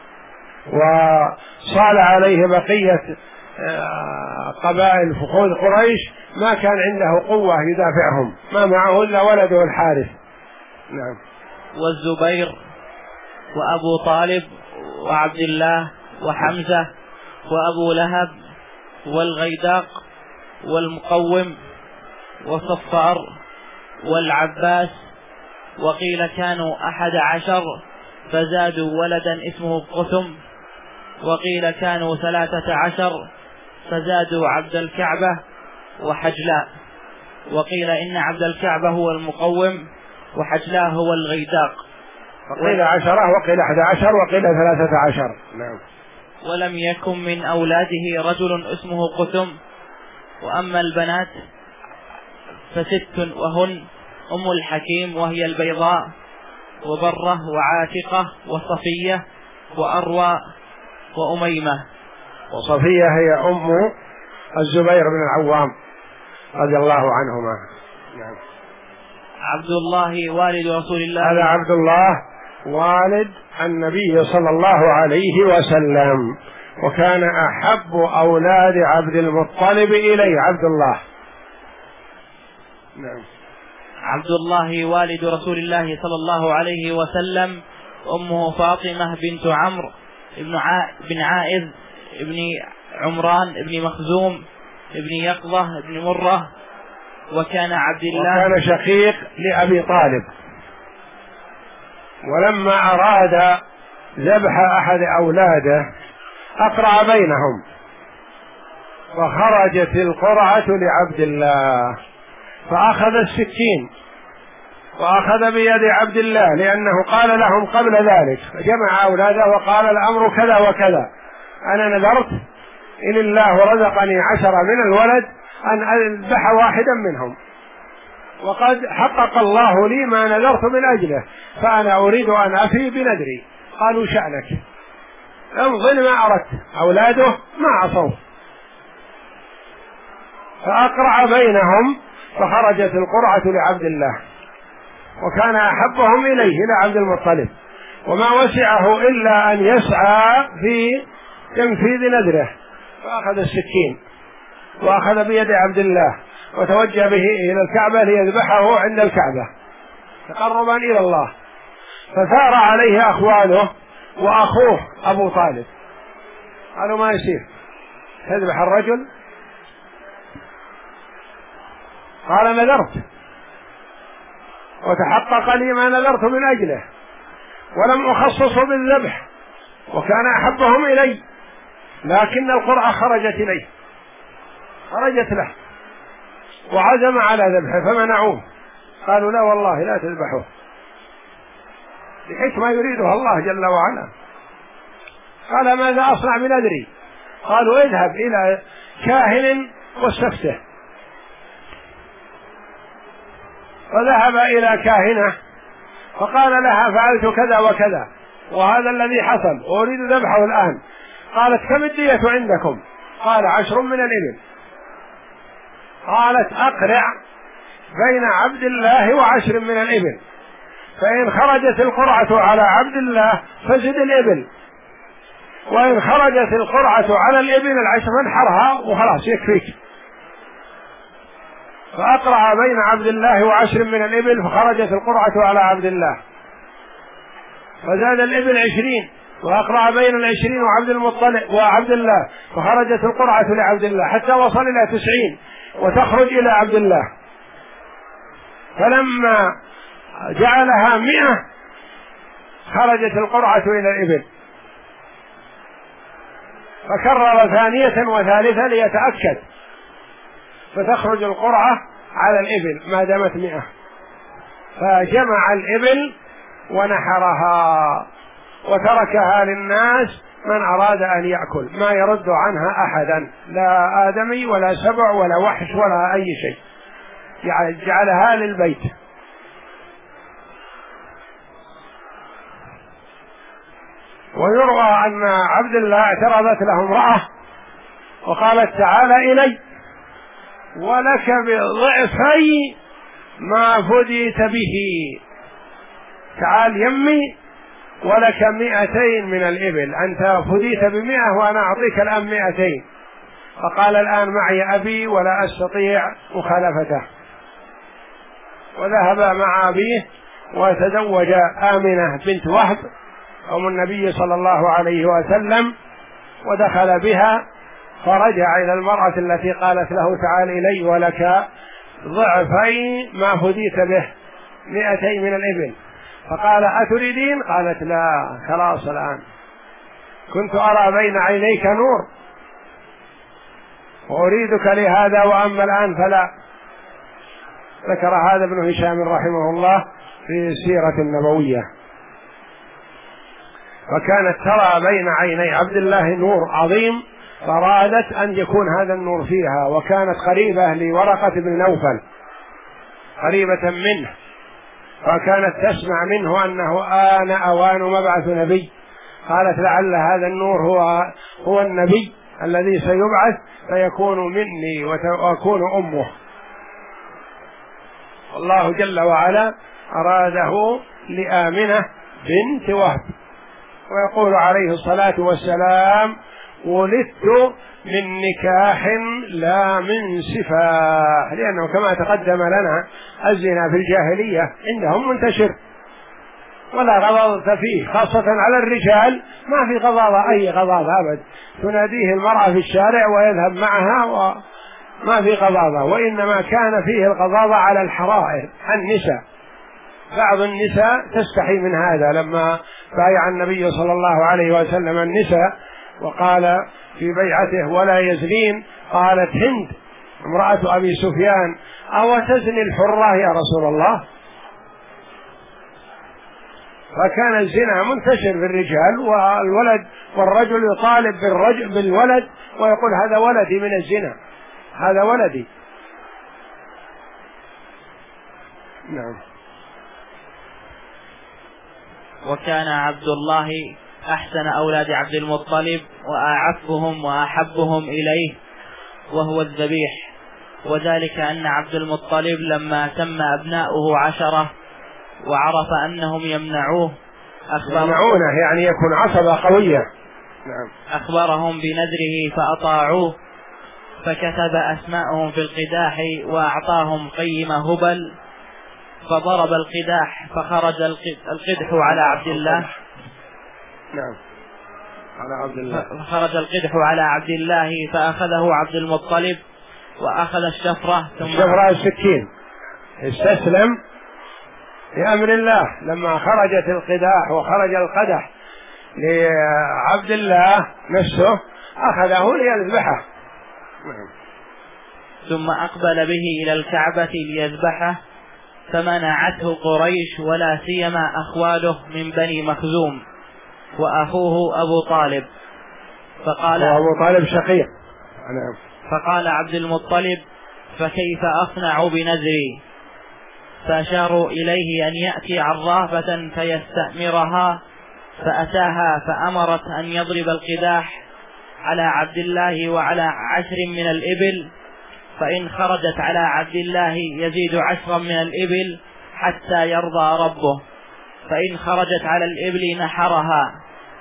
وصال عليه بقية قبائل فخوذ قريش ما كان عنده قوة يدافعهم، ما معه إلا ولده الحارث. نعم. والزبير وأبو طالب وعبد الله وحمزة وأبو لهب والغيداق والمقوم وصفار والعباس، وقيل كانوا 11 فزادوا ولدا اسمه قثم، وقيل كانوا 13 فزادوا عبد الكعبة وحجلاء، وقيل إن عبد الكعبة هو المقوم وحجلاء هو الغيداق، وقيل 10 وقيل 11 وقيل 13. نعم. ولم يكن من أولاده رجل اسمه قثم. وأما البنات ف6 وهن أم الحكيم وهي البيضاء، وبرة وعاتقة وصفية وأروى وأميمة. وصفية هي أم الزبير بن العوام رضي الله عنهما. نعم. عبد الله والد رسول الله، هذا عبد الله والد النبي صلى الله عليه وسلم، وكان أحب أولاد عبد المطلب إليه عبد الله. نعم. عبد الله والد رسول الله صلى الله عليه وسلم، أمه فاطمة بنت عمرو بن عائذ ابن عمران ابن مخزوم ابن يقظة ابن مرة. وكان عبد الله وكان شقيق لأبي طالب، ولما أراد ذبح أحد أولاده أقرع بينهم، فخرجت القرعة لعبد الله فأخذ السكين وأخذ بيد عبد الله، لأنه قال لهم قبل ذلك، فجمع أولاده وقال الأمر كذا وكذا، أنا نذرت إن الله رزقني 10 من الولد أن أذبح واحدا منهم، وقد حقق الله لي ما نذرت من أجله، فأنا أريد أن أفي بنذري. قالوا شأنك، امضي ما أردت. أولاده ما عصوا، فأقرع بينهم، فخرجت القرعة لعبد الله، وكان أحبهم إليه إلى عبد المطلب، وما وسعه إلا أن يسعى في تنفيذ نذره، فأخذ السكين وأخذ بيد عبد الله وتوجه به إلى الكعبة ليذبحه عند الكعبة تقربا إلى الله. فثار عليه أخواله وأخوه أبو طالب، قالوا ما يصير تذبح الرجل. قال نذرت وتحقق لي ما نذرت من أجله، ولم أخصصه بالذبح، وكان أحبهم إلي، لكن القرعة خرجت إليه، خرجت له، وعزم على ذبحه فمنعوه. قالوا لا والله لا تذبحوه، بحكمة يريدها الله جل وعلا. قال ماذا أصنع بنذري؟ قالوا اذهب إلى كاهن واستفته. فذهب إلى كاهنة فقال لها فعلت كذا وكذا وهذا الذي حصل وأريد ذبحه الآن. قالت كم الدية عندكم؟ قال 10 من الإبل. قالت أقرع بين عبد الله و10 من الإبل، فإن خرجت القرعة على عبد الله فزد الإبل، وإن خرجت القرعة على الإبل 10 فانحرها وخلاص يكفيك. فأقرع بين عبد الله و10 من الإبل، فخرجت القرعة على عبد الله، فزاد الإبل 20، وأقرع بين 20 وعبد المطلب وعبد الله، فخرجت القرعة لعبد الله حتى وصل إلى 90 وتخرج إلى عبد الله. فلما جعلها 100 خرجت القرعة إلى الإبل، فكرر ثانية وثالثة ليتأكد، فتخرج القرعة على الإبل ما دامت 100. فجمع الإبل ونحرها وتركها للناس من أراد أن يأكل، ما يرد عنها أحدا، لا آدمي ولا سبع ولا وحش ولا أي شيء، جعلها للبيت. ويروى أن عبد الله اعترضت له امرأة وقالت تعالى إلي ولك بضعفي ما فديت به، تعال يمي ولك 200 من الإبل، أنت فديت ب100 وأنا أعطيك الآن 200. فقال الآن معي أبي ولا أستطيع مخالفته، وذهب مع أبيه وتزوج آمنة بنت وهب أم النبي صلى الله عليه وسلم، ودخل بها، فرجع إلى المرأة التي قالت له تعال إلي ولك ضعفي ما فديت به 200 من الإبل. فقال أتريدين؟ قالت لا خلاص الآن كنت أرى بين عينيك نور وأريدك لهذا، وأما الآن فلا. ذكر هذا ابن هشام رحمه الله في السيرة النبوية. فكانت ترى بين عيني عبد الله نور عظيم، فأرادت أن يكون هذا النور فيها، وكانت قريبة لورقة بن نوفل قريبة منه، فكانت تسمع منه أنه آن أوان مبعث نبي. قالت لعل هذا النور هو النبي الذي سيبعث فيكون مني وأكون أمه. الله جل وعلا أراده لآمنة بنت وهب. ويقول عليه الصلاة والسلام ولدت من نكاح لا من سفاح، لأنه كما تقدم لنا الزنا في الجاهلية عندهم منتشر ولا غضاضة فيه، خاصة على الرجال ما في غضاضة، أي غضاضة أبد، تناديه المرأة في الشارع ويذهب معها وما في غضاضة، وإنما كان فيه الغضاضة على الحرائر النساء. بعض النساء تستحي من هذا، لما بايع النبي صلى الله عليه وسلم النساء وقال في بيعته ولا يزنين، قالت هند امرأة أبي سفيان أو تزني الحرة يا رسول الله؟ فكان الزنا منتشر في الرجال، والولد والرجل يطالب بالولد ويقول هذا ولدي من الزنا، هذا ولدي. نعم. وكان عبد الله أحسن أولاد عبد المطلب وأعفهم وأحبهم إليه وهو الذبيح، وذلك أن عبد المطلب لما تم أبناؤه 10 وعرف أنهم يمنعونه يعني يكون عصبة قوية. نعم. أخبرهم بنذره فأطاعوه، فكتب أسماءهم في القداح وأعطاهم قيم هبل، فضرب القداح فخرج القدح على عبد الله. نعم. على عبد الله. فخرج القدح على عبد الله فأخذه عبد المطلب وأخذ الشفرة السكين، استسلم لأمر الله. لما خرجت القداح وخرج القدح لعبد الله نفسه أخذه ليذبحه. ثم أقبل به إلى الكعبة ليذبحه، فمنعته قريش ولا سيما أخواله من بني مخزوم وأخوه أبو طالب. أبو طالب شقيق. فقال عبد المطلب: فكيف أصنع بنذري؟ فأشاروا إليه أن يأتي عرافة فيستأمرها، فأتاها فأمرت أن يضرب القداح على عبد الله وعلى 10 من الإبل، فإن خرجت على عبد الله يزيد 10 من الإبل حتى يرضى ربه، فإن خرجت على الإبل نحرها.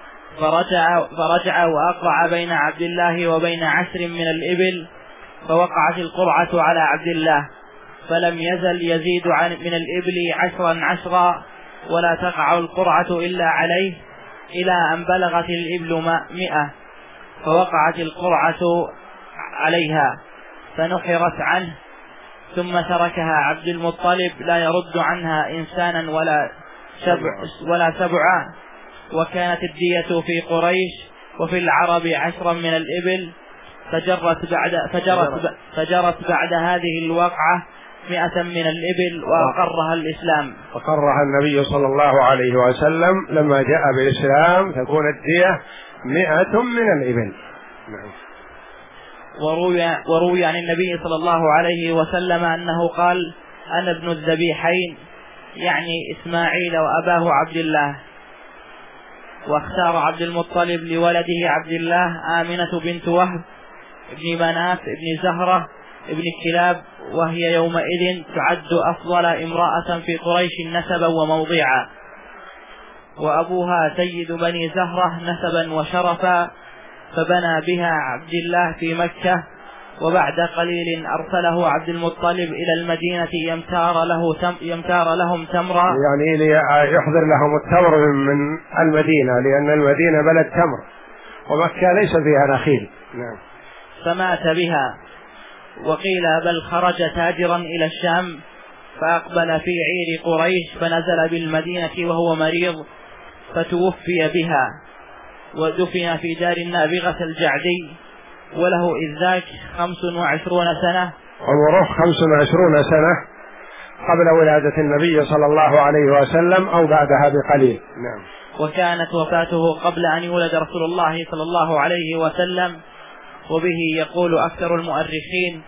فرجع وأقرع بين عبد الله وبين 10 من الإبل، فوقعت القرعة على عبد الله، فلم يزل يزيد من الإبل 10 ولا تقع القرعة إلا عليه، إلى أن بلغت الإبل 100، فوقعت القرعة عليها فنحرت عنه، ثم تركها عبد المطلب لا يرد عنها إنسانا ولا سبعا. وكانت الدية في قريش وفي العرب 10 من الإبل، فجرت بعد هذه الوقعة 100 من الإبل، وأقرها الإسلام. أقرها النبي صلى الله عليه وسلم لما جاء بالإسلام، تكون الدية 100 من الإبل. وروي عن النبي صلى الله عليه وسلم أنه قال: أنا ابن الذبيحين، يعني إسماعيل وأباه عبد الله. واختار عبد المطلب لولده عبد الله آمنة بنت وهب ابن مناف ابن زهرة ابن كلاب، وهي يومئذ تعد أفضل امرأة في قريش نسبا وموضعا، وأبوها سيد بني زهرة نسبا وشرفا، فبنى بها عبد الله في مكة. وبعد قليل أرسله عبد المطلب إلى المدينة يمتار لهم تمرا، يعني يحضر لهم التمر من المدينة، لأن المدينة بلد تمر ومكة ليس فيها نخيل. نعم. فمات بها. وقيل بل خرج تاجرا إلى الشام، فأقبل في عير قريش فنزل بالمدينة وهو مريض، فتوفي بها، ودفن في دار النابغة الجعدي، وله إذ ذاك 25 سنة، عمره 25 سنة قبل ولادة النبي صلى الله عليه وسلم أو بعدها بقليل. نعم. وكانت وفاته قبل أن يولد رسول الله صلى الله عليه وسلم، وبه يقول أكثر المؤرخين.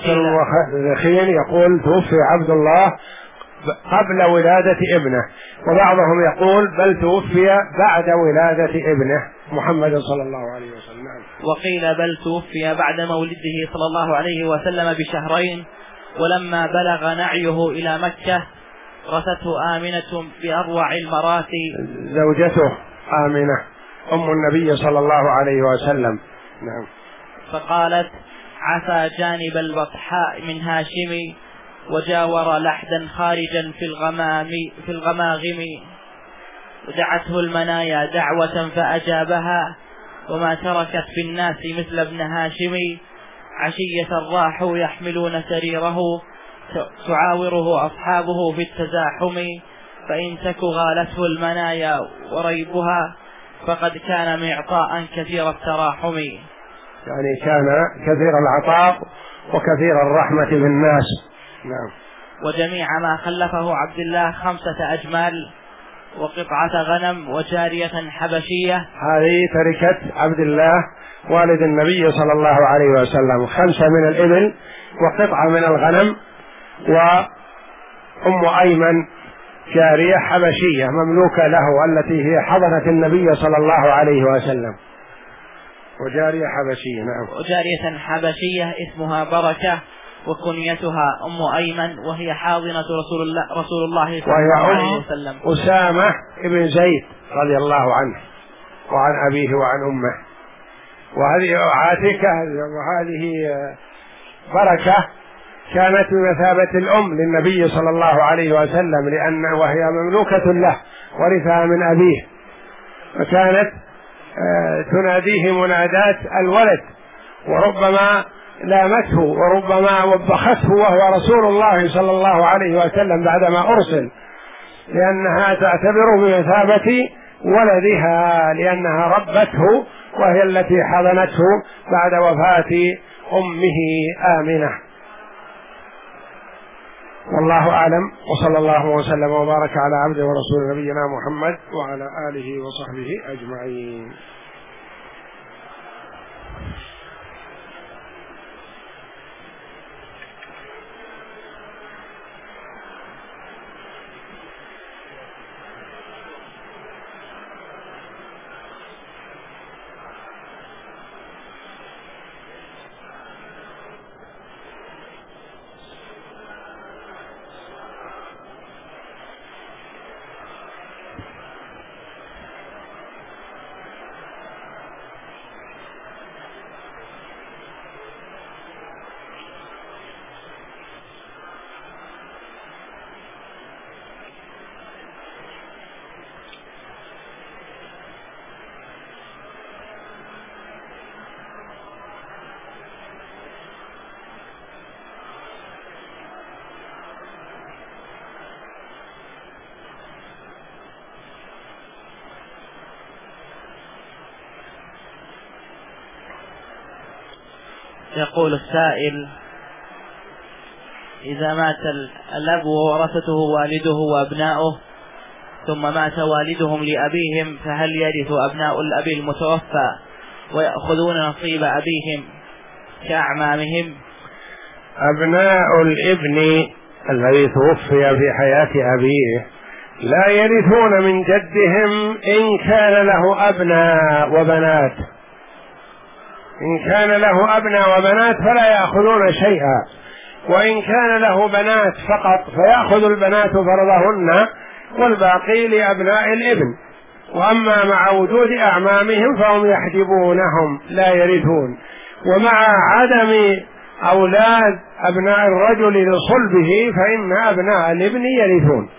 يقول توفي عبد الله قبل ولادة ابنه، وبعضهم يقول بل توفي بعد ولادة ابنه محمد صلى الله عليه وسلم. وقيل بل توفي بعد مولده صلى الله عليه وسلم ب2 ولما بلغ نعيه إلى مكة رثته آمنة بأروع المراثي، زوجته آمنة أم النبي صلى الله عليه وسلم. نعم. فقالت: عفى جانب البطحاء من هاشم، وجاور لحدا خارجا في الغماغم، ودعته المنايا دعوة فأجابها، وما تركت في الناس مثل ابن هاشم، عشية الراح يحملون سريره، تعاوره أصحابه في التزاحم، فإن تك غالته المنايا وريبها، فقد كان معطاء كثير التراحم. يعني كان كثير العطاء وكثير الرحمة بالناس. نعم. وجميع ما خلفه عبد الله 5 أجمال وقطعة غنم وجارية حبشية. هذه تركة عبد الله والد النبي صلى الله عليه وسلم 5 من الإبل وقطعة من الغنم أم أيمن جارية حبشية مملوكة له، التي هي حضنت النبي صلى الله عليه وسلم، وجارية حبشية. نعم. وجارية حبشية اسمها بركة وكنيتها أم أيمن، وهي حاضنة رسول الله صلى الله عليه وسلم. أسامة بن زيد رضي الله عنه وعن أبيه وعن أمه. وهذه عاتكة، وهذه بركة كانت بمثابة الأم للنبي صلى الله عليه وسلم، وهي مملوكة له ورثها من أبيه، فكانت تناديه منادات الولد، وربما لامته وربما وبخته وهو رسول الله صلى الله عليه وسلم بعدما أرسل، لأنها تعتبره بمثابة ولدها، لأنها ربته وهي التي حضنته بعد وفاة أمه آمنة. والله أعلم، وصلى الله وسلم وبارك على عبده ورسول نبينا محمد وعلى آله وصحبه أجمعين. يقول السائل: إذا مات الأب وورثته والده وأبناؤه، ثم مات والدهم لأبيهم، فهل يرث أبناء الأب المتوفى ويأخذون نصيب أبيهم كأعمامهم؟ أبناء الابن الذي توفي في حياة أبيه لا يرثون من جدهم إن كان له أبناء وبنات. إن كان له أبناء وبنات فلا يأخذون شيئا، وإن كان له بنات فقط فيأخذ البنات فرضهن والباقي لأبناء الابن. وأما مع وجود أعمامهم فهم يحجبونهم لا يرثون. ومع عدم أولاد أبناء الرجل لصلبه فإن أبناء الابن يرثون.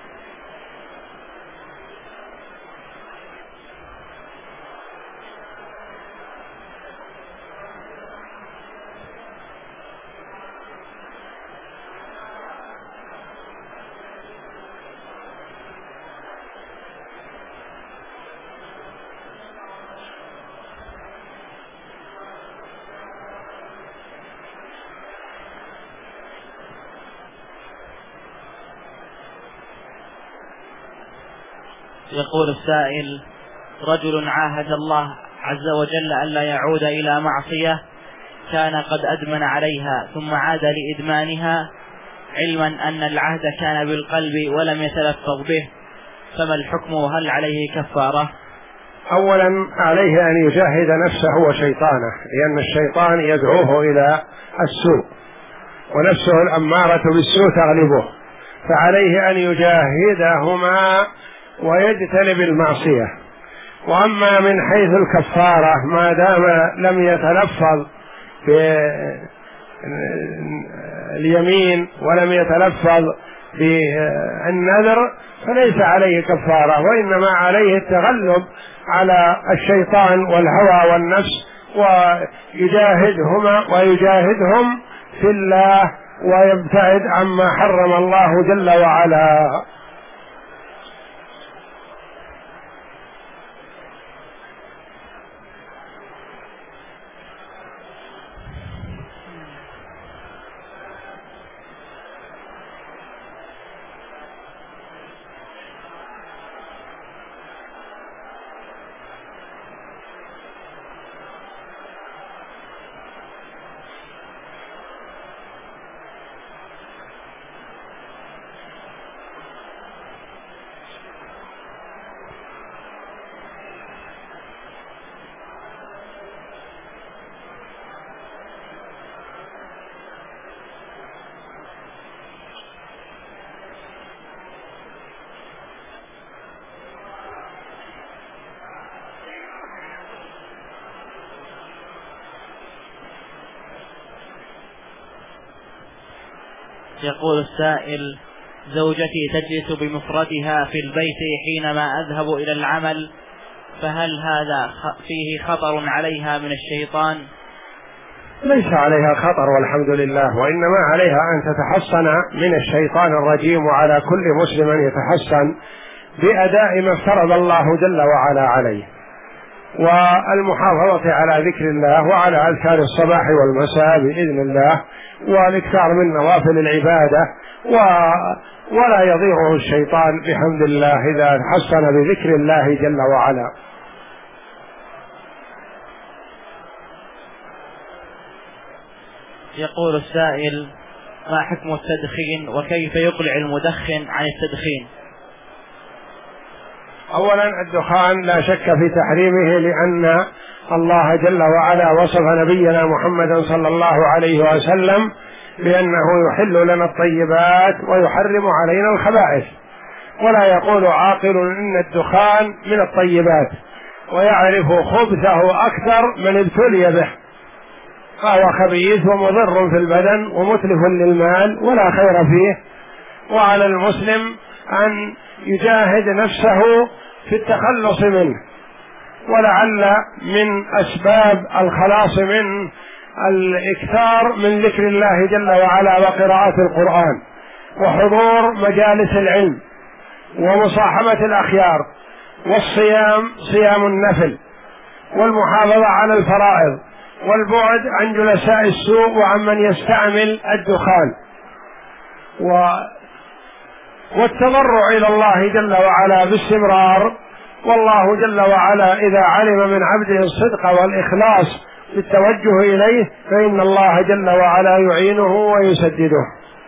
يقول السائل: رجل عاهد الله عز وجل ألا يعود إلى معصية، كان قد أدمن عليها ثم عاد لإدمانها، علما أن العهد كان بالقلب ولم يتلفظ به، فما الحكم وهل عليه كفارة؟ أولا عليه أن يجاهد نفسه وشيطانه، لأن الشيطان يدعوه إلى السوء، ونفسه الأمارة بالسوء تغلبه، فعليه أن يجاهدهما ويجتنب المعصية. وأما من حيث الكفارة ما دام لم يتلفظ باليمين ولم يتلفظ بالنذر فليس عليه كفارة، وإنما عليه التغلب على الشيطان والهوى والنفس، ويجاهدهم في الله ويبتعد عما حرم الله جل وعلا. يقول السائل: زوجتي تجلس بمفردها في البيت حينما أذهب إلى العمل، فهل هذا فيه خطر عليها من الشيطان؟ ليس عليها خطر والحمد لله، وإنما عليها أن تتحصن من الشيطان الرجيم، وعلى كل مسلم أن يتحصن بأداء ما افترض الله جل وعلا عليه، والمحافظة على ذكر الله وعلى أذكار الصباح والمساء بإذن الله، والاكثار من نوافل العبادة، ولا يضيره الشيطان بحمد الله إذا تحصن بذكر الله جل وعلا. يقول السائل: ما حكم التدخين وكيف يقلع المدخن عن التدخين؟ أولا الدخان لا شك في تحريمه، لأن الله جل وعلا وصف نبينا محمدا صلى الله عليه وسلم بأنه يحل لنا الطيبات ويحرم علينا الخبائث، ولا يقول عاقل إن الدخان من الطيبات، ويعرف خبثه أكثر من ابتلي به، فهو خبيث ومضر في البدن ومتلف للمال ولا خير فيه، وعلى المسلم أن يجاهد نفسه في التخلص منه، ولعل من أسباب الخلاص منه الإكثار من ذكر الله جل وعلا وقراءة القرآن وحضور مجالس العلم ومصاحبة الأخيار، والصيام صيام النفل، والمحافظة على الفرائض، والبعد عن جلساء السوء وعمن يستعمل الدخان، والتضرع إلى الله جل وعلا باستمرار. والله جل وعلا إذا علم من عبده الصدق والإخلاص بالتوجه إليه فإن الله جل وعلا يعينه ويسدده.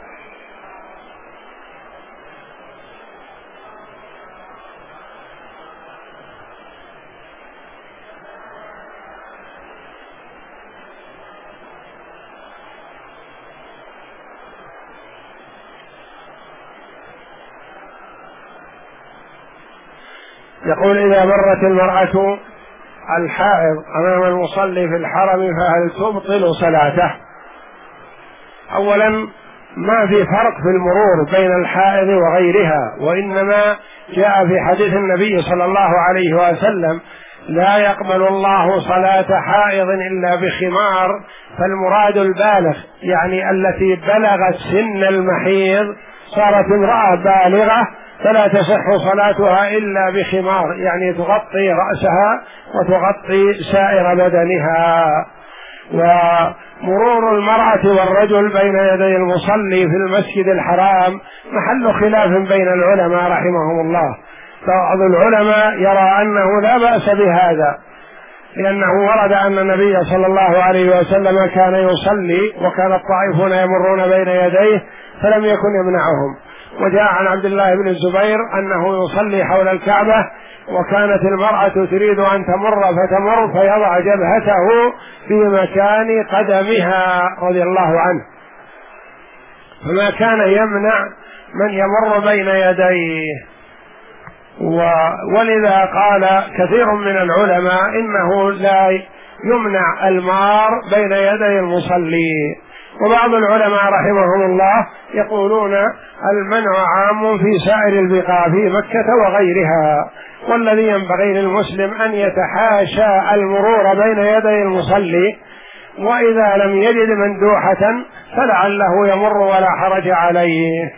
يقول: إذا مرت المرأة الحائض أمام المصلي في الحرم فهل تبطل صلاته؟ أولا ما في فرق في المرور بين الحائض وغيرها، وإنما جاء في حديث النبي صلى الله عليه وسلم: لا يقبل الله صلاة حائض إلا بخمار، فالمراد البالغ، يعني التي بلغت سن المحيض صارت امرأة بالغة فلا تصح صلاتها إلا بخمار، يعني تغطي رأسها وتغطي سائر بدنها. ومرور المرأة والرجل بين يدي المصلي في المسجد الحرام محل خلاف بين العلماء رحمهم الله، بعض العلماء يرى أنه لا بأس بهذا، لأنه ورد أن النبي صلى الله عليه وسلم كان يصلي وكان الطائفون يمرون بين يديه فلم يكن يمنعهم. وجاء عن عبد الله بن الزبير أنه يصلي حول الكعبة وكانت المرأة تريد أن تمر فتمر فيضع جبهته في مكان قدمها رضي الله عنه، فما كان يمنع من يمر بين يديه. ولذا قال كثير من العلماء إنه لا يمنع المار بين يدي المصلي. وبعض العلماء رحمهم الله يقولون المنع عام في سائر البقاع في مكة وغيرها، والذي ينبغي للمسلم أن يتحاشى المرور بين يدي المصلي، وإذا لم يجد مندوحة فلعله يمر ولا حرج عليه.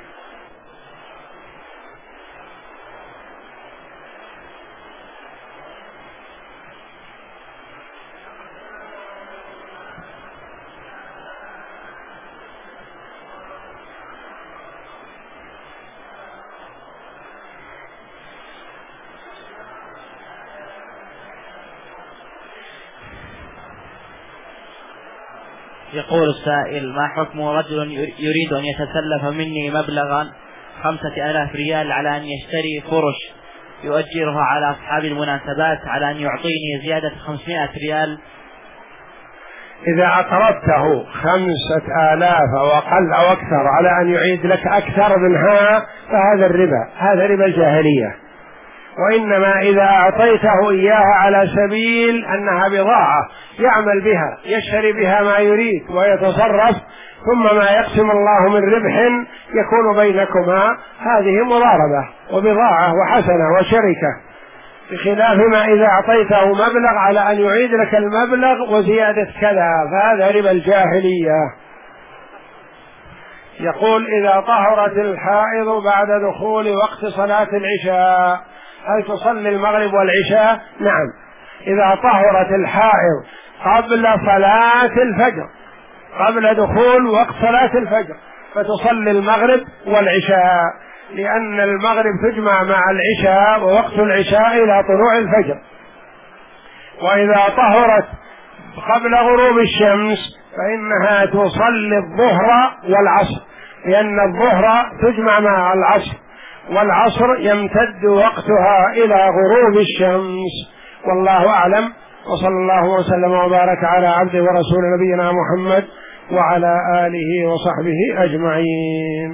يقول السائل: ما حكم رجل يريد أن يتسلف مني مبلغا 5000 ريال على أن يشتري فرش يؤجرها على أصحاب المناسبات على أن يعطيني زيادة 500 ريال؟ إذا أقرضته 5000 أو أقل أو أكثر على أن يعيد لك أكثر منها فهذا الربا، هذا ربا الجاهلية، وإنما إذا أعطيته إياها على سبيل أنها بضاعة يعمل بها يشتري بها ما يريد ويتصرف، ثم ما يقسم الله من ربح يكون بينكما، هذه مضاربة وبضاعة وحسنة وشركة، بخلاف ما إذا أعطيته مبلغ على أن يعيد لك المبلغ وزيادة كذا، فهذا ربا الجاهلية. يقول: إذا طهرت الحائض بعد دخول وقت صلاة العشاء هل تصلي المغرب والعشاء؟ نعم، إذا طهرت الحائض قبل صلاة الفجر، قبل دخول وقت صلاة الفجر، فتصلي المغرب والعشاء، لأن المغرب تجمع مع العشاء ووقت العشاء إلى طلوع الفجر. وإذا طهرت قبل غروب الشمس فإنها تصلي الظهر والعصر، لأن الظهر تجمع مع العصر، والعصر يمتد وقتها إلى غروب الشمس. والله أعلم، وصلى الله وسلم وبارك على عبده ورسول نبينا محمد وعلى آله وصحبه أجمعين.